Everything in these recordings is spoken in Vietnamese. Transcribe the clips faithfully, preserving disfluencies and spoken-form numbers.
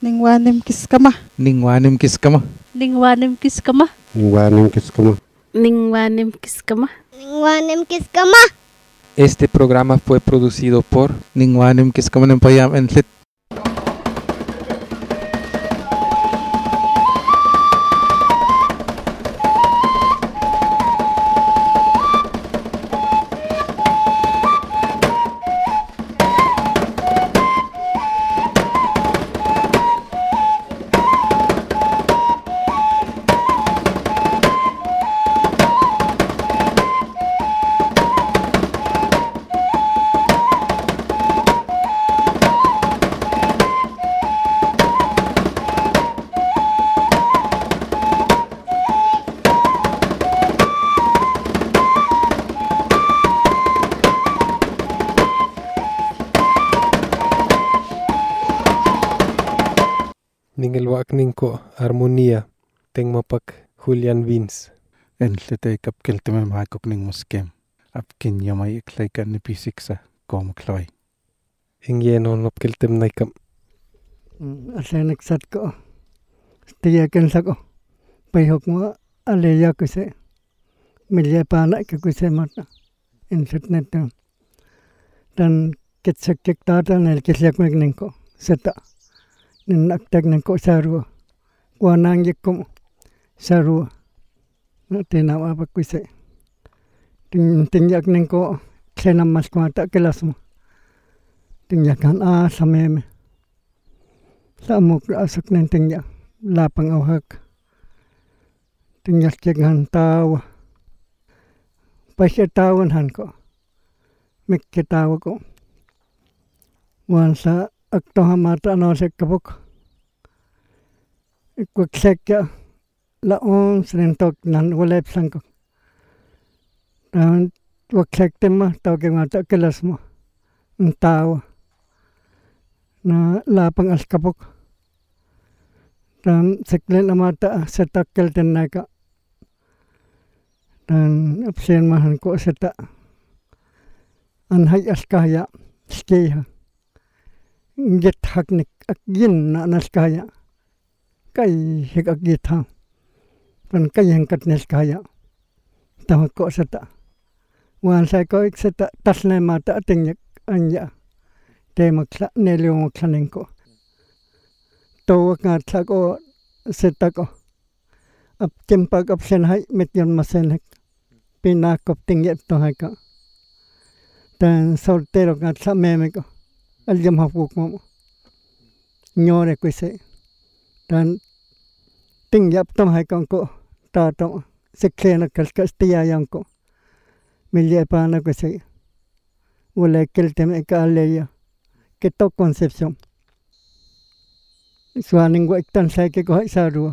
Ningwanim kiskama. Ningwanim kiskama. Ningwanim kiskama. Ningwanim kiskama. Ningwanim kiskama. Ningwanim kiskama. Este programa fue producido por Ningwanim Kiskama Nempayam Entlit. Ningel wak ningko armonia teng mapak Julian Vins. Entlit kap kelteme maikok ning muskem. Apkin yamay iklaikan ni pisiksa kom kloy. Ingyen on op keltem naikam. Asenek sat ko. Tiyaken sako. Payhok mo aleya kuse. Milya pana ke kuse mata. Entlit neto. Dan ketsak kek tata nel keslak mek ningko. Seta. Ninaktak ningko sarua. Wanang yekum sarua. Tina apa kuse. Ting tingyak ningko ksenam mas kumata kelasmu. Tingyakan a sameme. Samuk asuk ning tingyak lapang awhak. Tingyak jegan tawa. Paisya tawan han ko. Mikke tawa ko. Wansa aktoha mata no sekapuk. Ikwak sekya laon serentok nan walep sangko. Dan waksek tema tau ke mata kelas mo. Tawa. Na lapang askapuk. Dan seklen mata setakkel tenaka. Dan absen mahan ko seta. Anhay askaya skeha. Get haknik akyin na naskaya. Kay hik akgit ha. Pan kay hangkat naskaya. Tama ko seta. Wan say ko ik seta tasne mata tingyak anya. Te maksa nelyo maksa ningko. Tawak nga tsako seta ko. Ap timpag ap senhay mityon masenek. Pinakop tingyat to hay ka. Dan soltero nga tsa meme ko. Alyam hapuk mo. Nyore ko se. Dan tingyap tam hay kang ko. Tatang seklena kalkas tiyayang ko. Milya pa na ko se. Wala keltem eka aleya. Keto konsepsyon. Suaning ko iktan say ke ko hay sarua.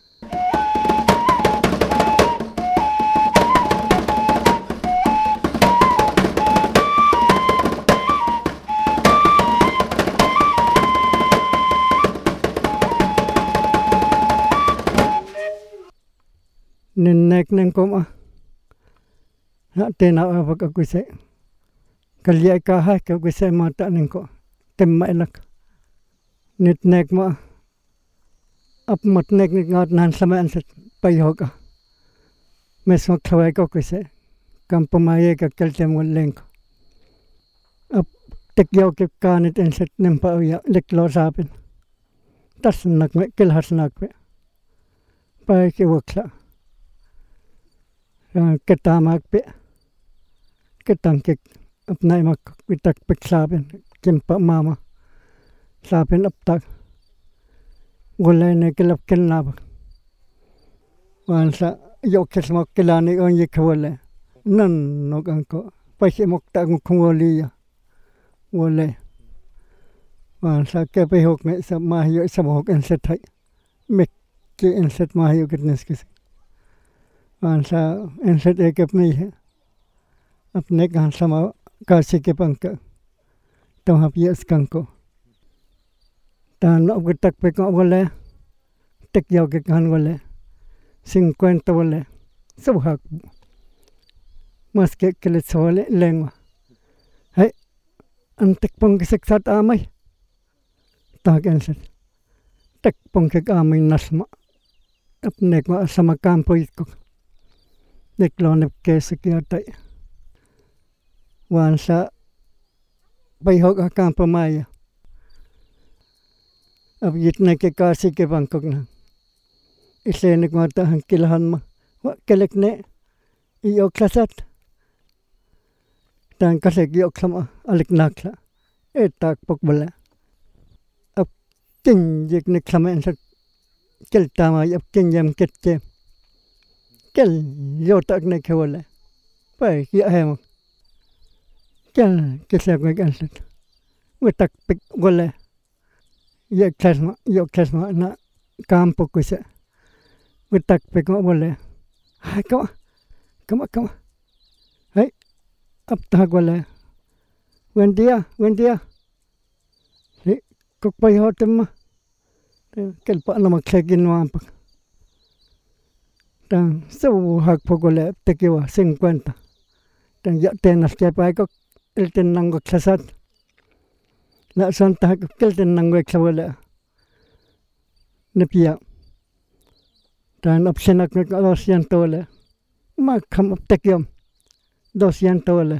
Nenek neng koma. Nak tena apa ka kuse. Kalya ka ha ka kuse mata neng ko. Temma elak. Nit nek ma. Ap mat nek ngat nan sama anset payoga. Mesmo klawai ko kuse. Kampamaye ka keltem waleng ko. Ap tekyaw ke kanit anset nempa uya leklo sapin. Tas nak me kelhas nak me. Pai ke wakla. Ketamak pe. Ketangkik. Apnay mak witak pek sapin. Kimpa mama. Sapin aptak. Gulay na kilap kinlabak. Wansa yokes mok kilani on yikawale. Nan nogang ko. Pasi mok takong kungoliya. Wale. Wansa kepehok me sa mahiyo sa mohok enset hay. Mekki enset mahiyo kitneskis. Wansa enset ekep mihe. Apnek han sama kasi ke pangka. Tong hap yes kanko. Tan op getak pe ko wale. Tek yaw ke kan wale. cincuenta wale. Subhak. Mas ke kelet wale lengwa. Hai. Antek pang keseksat amay. Tak enset. tak pongkek amin nasma apnek ma sama kampo ikok neklonep kesekiatai wansa bayhok akampo maya abgit na ke kasi ke bangkok na isenik mata hankilahan ma wa kelek ne iyo klasat tan kasek yo klama alik nakla etak pok bala ab king jek ne klama ensat kel tama ab king yam kette kel yo tak ne kewala pai ki ahem kel kesek me ensat wetak pik wala ye klasma yo klasma na kampo kusa wetak pik wala hai kama kama kama hai ab tag wala buen día buen día sí kok pai hotem ma kel pa na maklekin wa pa tan so hak pogole tekiwa cincuenta tan ya tenas ke pai kok el ten nango klasat na santa kel ten nango klawala nepia tan opsenak nek alosian tole ma kam tekiam doscientos ole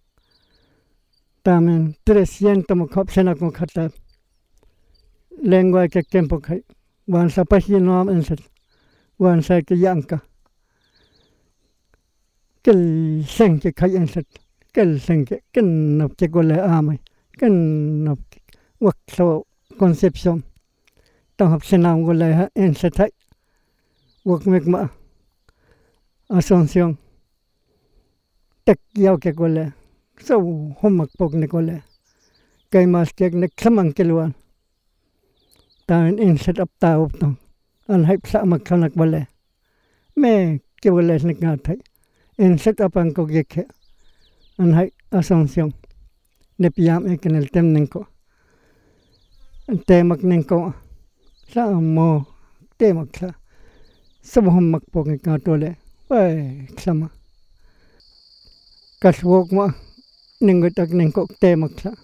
tamen trescientos mo kopsena ko khata lengua ke kempo khai wan sa pasino am enset wan sa ke yanka kel sen ke khai enset kel sen ke ken no ke gole amai ken no wakso concepción ta hop sena gole ha enset hai wak mek ma Asunción tek yaw ke gole so homak pok ne gole kay mas kek ne klamang kelwan tan in set up ta up to an hype sa mak kanak bale me ke gole ne ngatai in set up an ko geke an hay Asunción ne piam e kenel tem nenko temak nenko sa mo temak sa so homak pok ne ngatole Wai, sama. Kaswok mo ningot ak ningkok temak sa.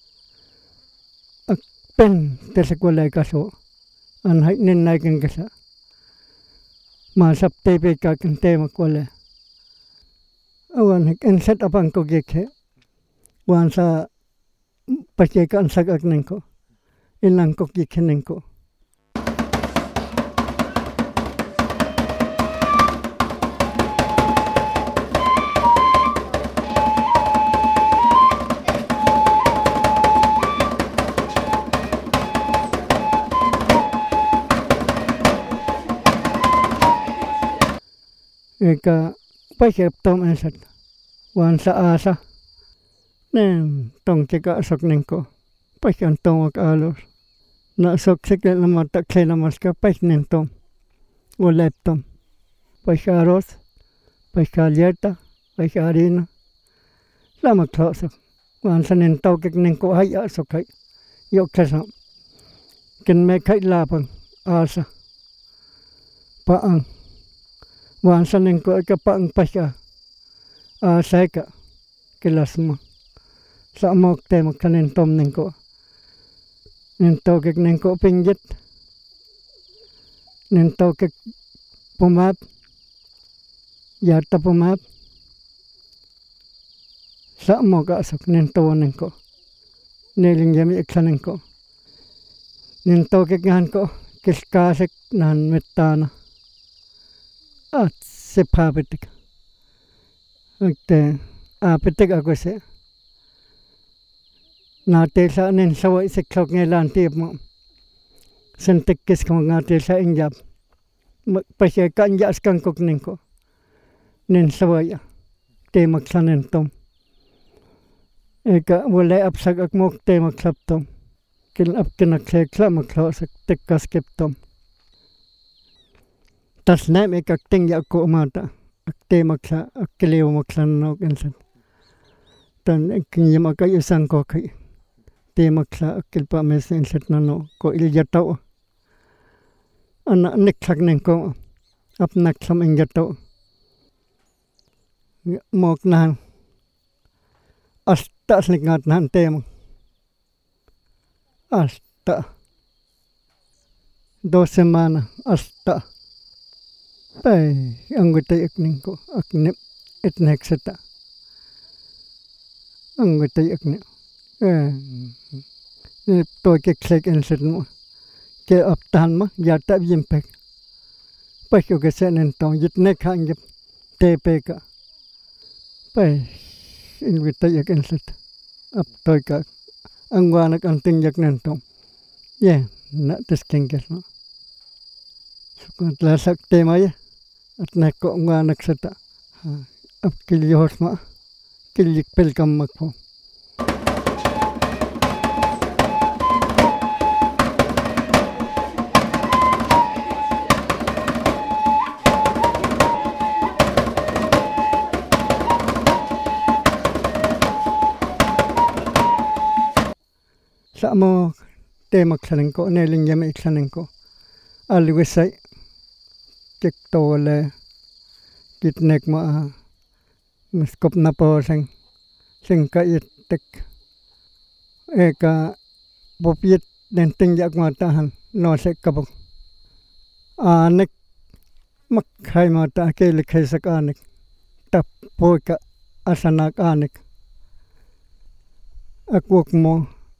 Ak pen tesekwalay kaso. Anhay ninay kang kasa. Masap tepe ka kang temak wala. Awan hik enset apang ko gekhe. Wan sa pasyeka ansak ak ningko. Ilang kok gekhe ningko. Eka pasyep tom esat wan sa asa nem tong cheka sok ningko pasyan tom ak alos na sok sekle na mata klena maska pasnen tom o leptom pasya arroz pasya galleta pasya harina lama klosok wan sa nen tawkek ningko hay asok hay yok kesam ken me kay lapang asa paang wan saning ko ka pang pasya a saika kelasma sa mok te mak kanen tom ning ko nen to kek ning ko pinggit nen to kek pumat yata pumat sa mok asok nen to ning ko neling yami eksaning ko nen to kek ngan ko kiskasek nan metana at sepapetik te apetik ako se na te sa nen sawa se klok ngelan tip mo sentek kis ko nga te sa injap pasya kan jas kan kok nen ko nen sawa ya te maksanen tom eka wala apsak ak mok te maklap tom kin ap kin ak se klam maklosak tek kaskep tom tas nem ek ak ting ya ko mata ak te maksa ak kelew maksan no kensan tan kin yama kay isang ko kay te maksa ak kilpa mesen set no ko il jataw ana neksak nen ko ap nak sam ing jataw mok nan asta slik ngat nan te asta dos semanas hasta pai anggota ikning ko akne etnek seta anggota ikne eh ni to ke klek en setno ke aptan ma ya ta yimpek pai ko ke senen tong yit ne khang yip tepe ka pai invita yak en set ap toy ka angwana kan ting yak nen tong ye na teskengel no sukut la sak tema ya at na ko ngwana seta ap kilyos ma kilik pel kam mak po Samo temak sanen ko neling yame sanen ko alwisai kek tole kitnek ma miskop na po sing sing ka itek eka popit den ting yak matahan no se kabok anek mak khai mata ke likhai sak anek tap poika asanak anek akwok mo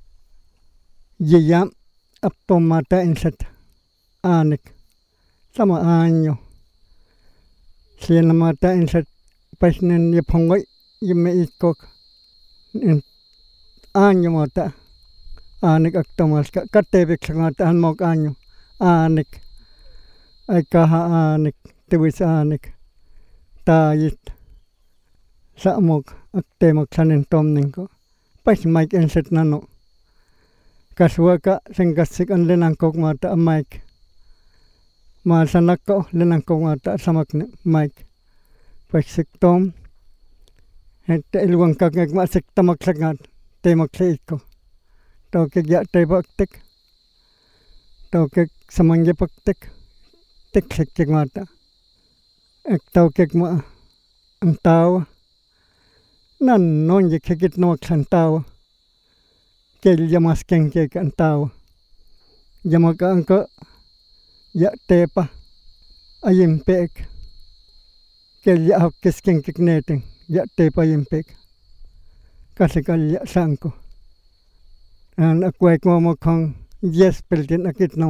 Yiyam aptomata inset anik sama año siena mata inset pasnen ye pongoy yime ikok in año mata anik aktomas ka katebek mata an mok año anik ay kaha anik tewis anik tayit sa mok aktemak sanen tomning ko pas mike inset nano Kaswaka sengkasik an lenang kok mata a mic. Masanak ko lenang kok mata samak ne mic. Pasik tom. Hete ilwang kagak masik tamak sangat. Temak seiko. Tau kek ya tebak tek. Tau kek samangye pak tek. Tek sek kek mata. Ek tau kek ma ang tawa. Nan non ye kekit nok san tawa. Kel jamas kengke kan tahu, jamaka angka ya tepa ayim pek, kel ya hok kengke kneteng ya tepa ayim pek, kasih kali ya sangko, an aku ek mau kong yes peltin akit no,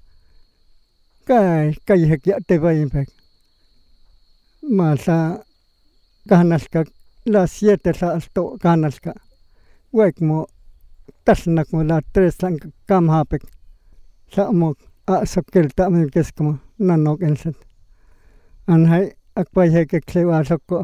kai kai hek ya tepa ayim pek, masa kanas ka la siete sa sto kanas ka, wek mo tas nak mula tres lang kam hapek sa mo a sokkel ta men kes kama nanok enset an hai akpai he ke klewa sokko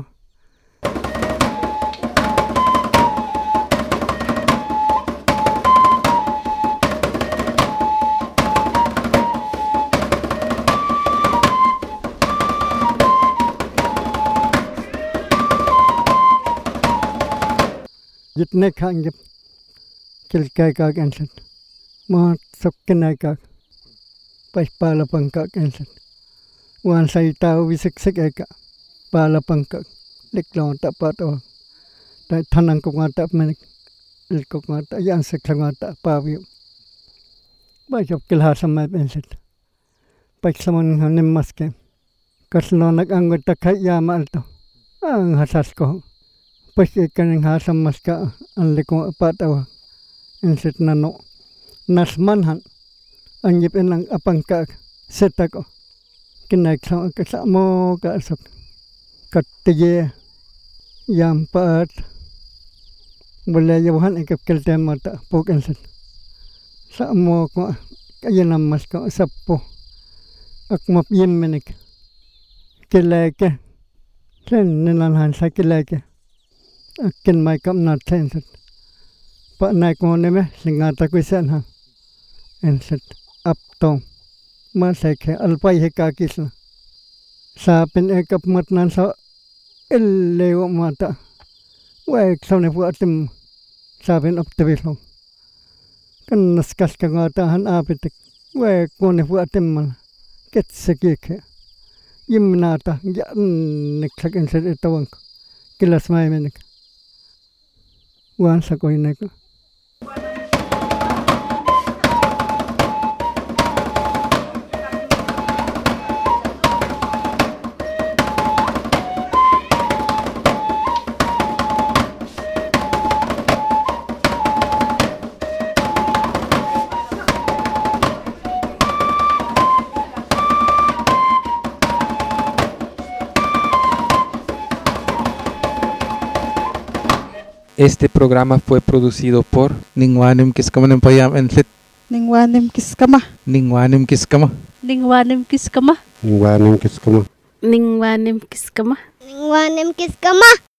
jitne khang jip Kilkai kak enset, mat sokkenai kak, pas pala pangkak enset, wan sai tahu bisik sik eka, pala pangkak, liklong tak pato, tak tanang kok mata menik, ilkok mata, yang seklang mata paviu, pas jop kilhar sama enset, pas saman hanim maske, kaslonak anggota kai ya malto, ang hasas ko, pas ikan yang hasam maska, an likong pato. Inset nano nasmanhan anjip enang apangka setako kinaik sama kesamo ka sok katiye yang pat boleh jawahan ikap keltem mata pok inset samo ko kayenam mas ko sappo akmap yemenik keleke sen nenan sa keleke akin mai kam na tenset Pak naik ngone me singata kuisan ha enset aptong masai ke alpai he kakis na sapin ekap matnan sa ellewo mata wek sone buatim sapin optivislo kan naskas ka ngata han apitik wek ngone buatim mal ket sekike yimnata ya neklak enset etawang kilas mai menik wan sakoi nek Este programa fue producido por Ningwanim Kiskama Payam and Lit Ningwanim Kiskama. Ningwanim Kiskama. Ningwanim kiskama. Ningwanim kiskama. Ningwanim kiskama. Ningwanim kiskama.